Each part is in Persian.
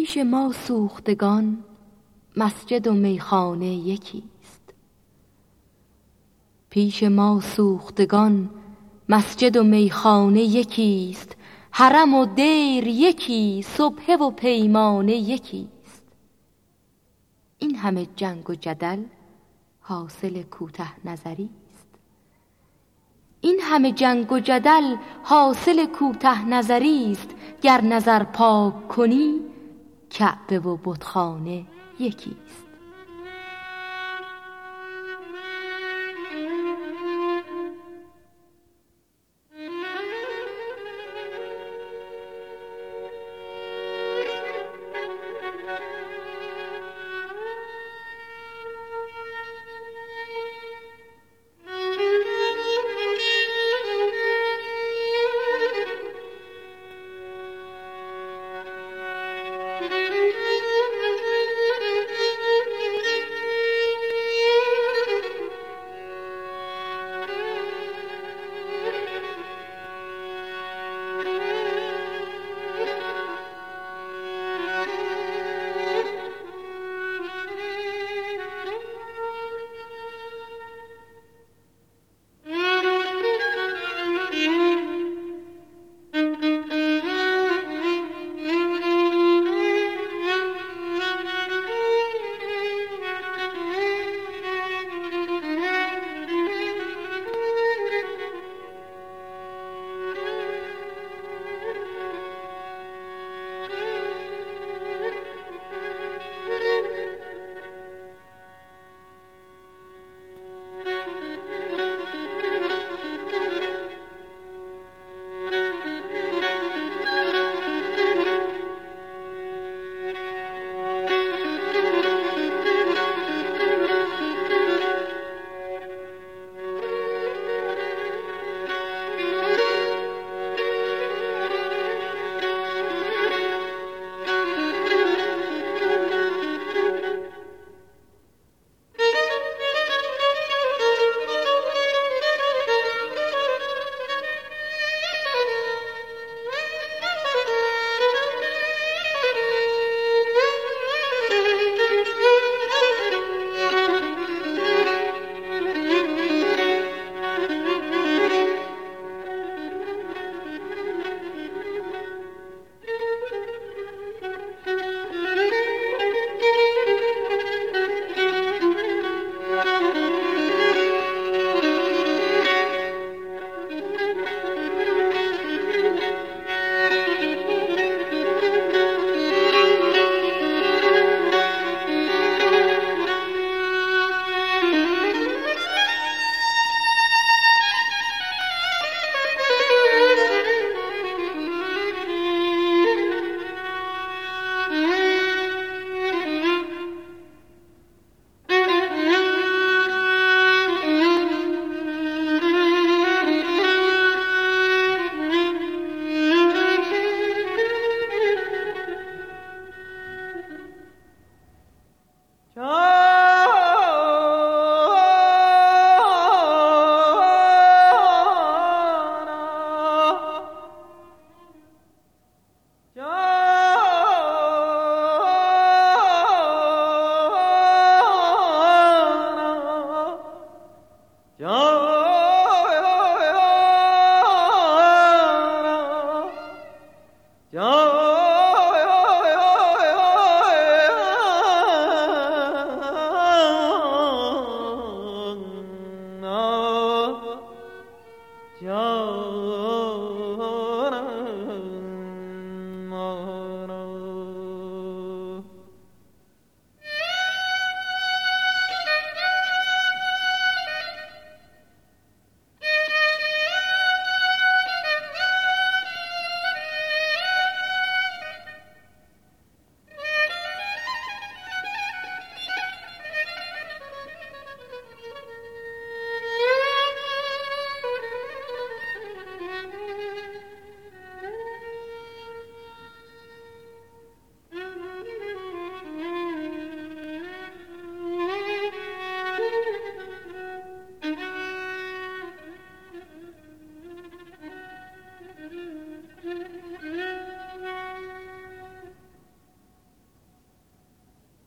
پیش ما سوختگان مسجد و میخانه یکیست. پیش ما سوختگان مسجد و میخانه یکیست. حرم و دیر یکی، سبحه و پیمانه یکیست. این همه جنگ و جدل حاصل کوته نظری است. این همه جنگ و جدل حاصل کوته نظری است. گر نظر پاک کنی کعبه و بتخانه یکیست.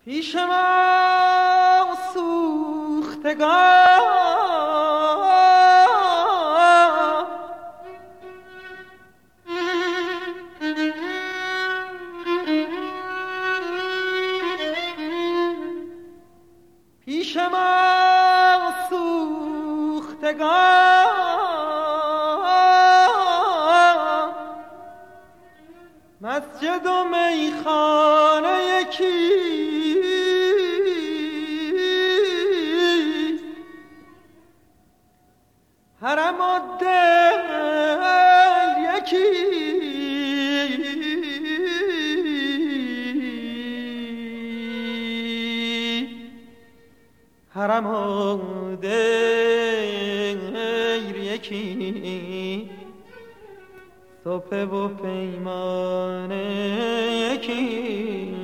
پیش ما سوختگان پیش ما سوختگان مسجد و میخانه یکیست حرم و دیر یکیست حرم و دیر یکی صبح و پیمانه یکی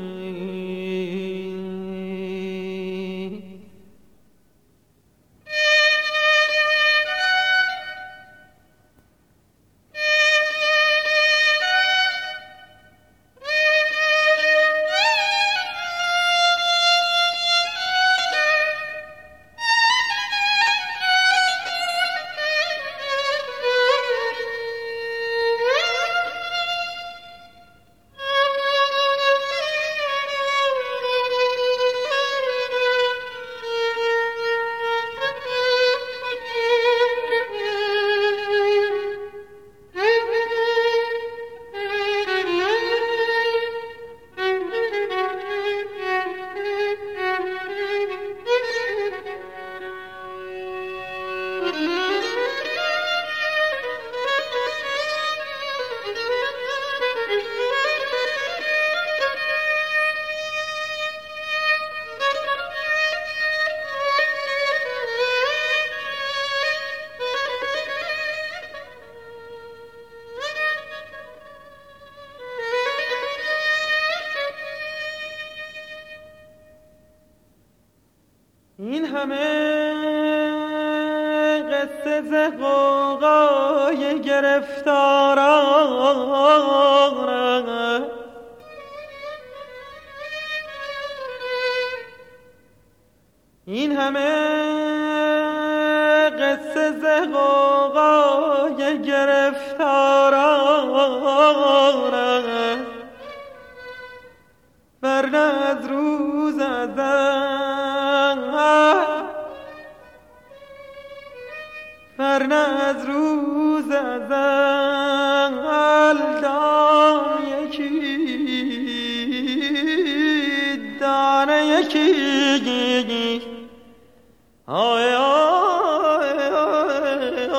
این همه قصه ز غوغای گرفتاران این همه قصه ز غوغای گرفتاران ورنه از روز ورنه از روز ازل دام یکی دانه یکی آی آی آی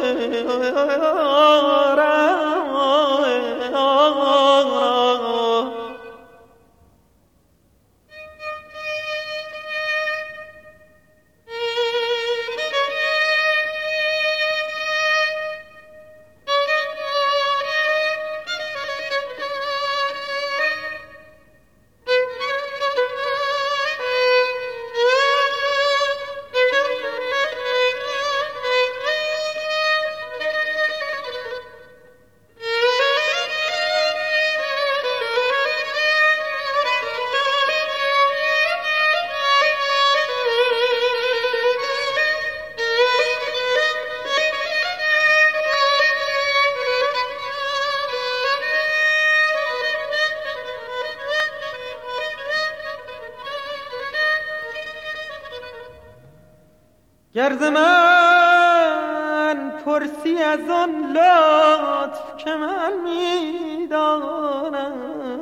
گر ز من پرسی از آن لطف که من میدانم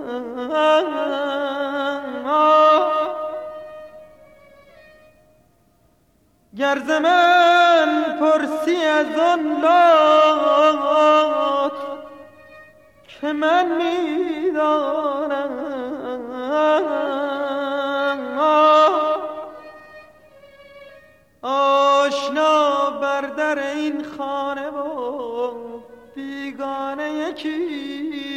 گر ز من پرسی از آن لطف که من میدانم آشنا بر در این خانه و بیگانه یکی